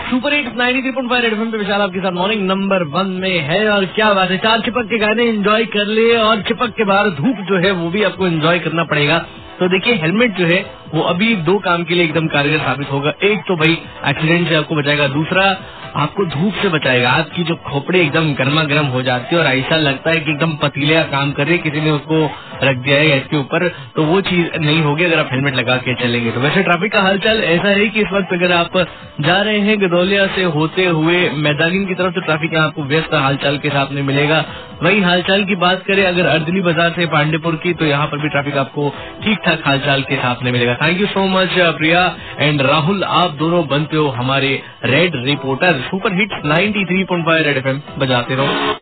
Super hit 93.5 red FM पे विशाल आपके साथ मॉर्निंग नंबर 1 में है। और क्या बात है, 4 चिपक के गाने एंजॉय कर लिए और चिपक के बाहर धूप जो है वो भी आपको एंजॉय करना पड़ेगा। तो देखिए, हेलमेट जो है वो अभी 2 काम के लिए एकदम कारगर साबित होगा। एक तो भाई एक्सीडेंट से आपको बचाएगा, दूसरा आपको धूप से बचाएगा। आपकी जो खोपड़े एकदम गर्मा गर्म हो जाती है और ऐसा लगता है कि एकदम पतीले का काम कर रही है, किसी ने उसको रख दिया है इसके ऊपर, तो वो चीज नहीं होगी अगर आप हेलमेट लगा के चलेंगे। तो वैसे ट्रैफिक का हालचाल ऐसा है कि इस वक्त अगर आप जा रहे हैं गदौलिया से होते हुए मैदागिन की तरफ, तो ट्रैफिक यहाँ आपको व्यस्त हालचाल के साथ में मिलेगा। वही हालचाल की बात करें अगर अर्दली बाजार से पांडेपुर की, तो यहाँ पर भी ट्रैफिक आपको ठीक ठाक हालचाल के साथ में मिलेगा। Thank you so much Priya and Rahul, आप दोनों बनते हो हमारे red reporter. Super hits 93.5 red FM बजाते रहो।